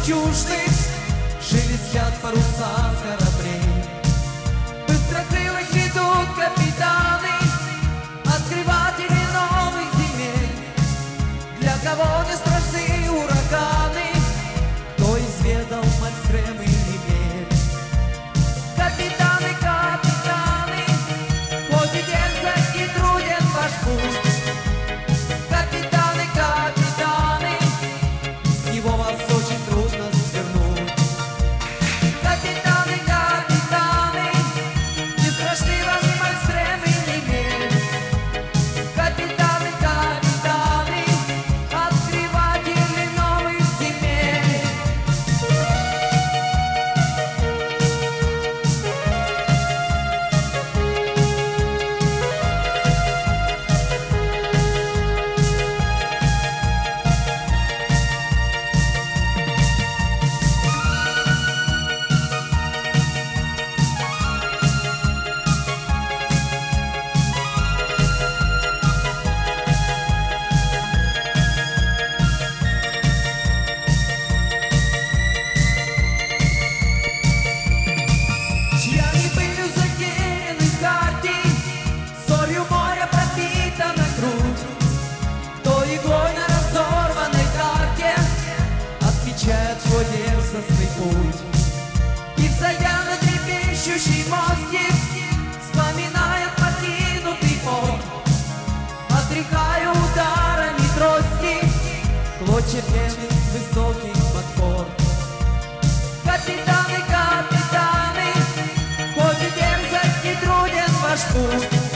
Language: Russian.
жемчужных шелестят паруса кораблей. Быстрокрылых ведут капитаны, открыватели новых земель. Для кого не страшны ураганы, кто изведал Мальстрем и Емель. Капитаны, капитаны, хоть и дерзок и труден ваш путь. Капитаны, капитаны, с него вас очень трудно свернуть. Капитаны, капитаны, не страшны вам ни Мальстрем и Емель. Капитаны, капитаны, открыватели новых земель. Чья не пылью затеряны карте, солью моря пропитана грудь. Кто иглой на разорванной карте отмечает свой дерзостный путь. И взойдя на трепещущий мостик, вспоминает покинутый пот, отрекая ударами трости клочья пены с высоких подпор. Капитаны, капитаны, хоть и дерзок и труден ваш путь.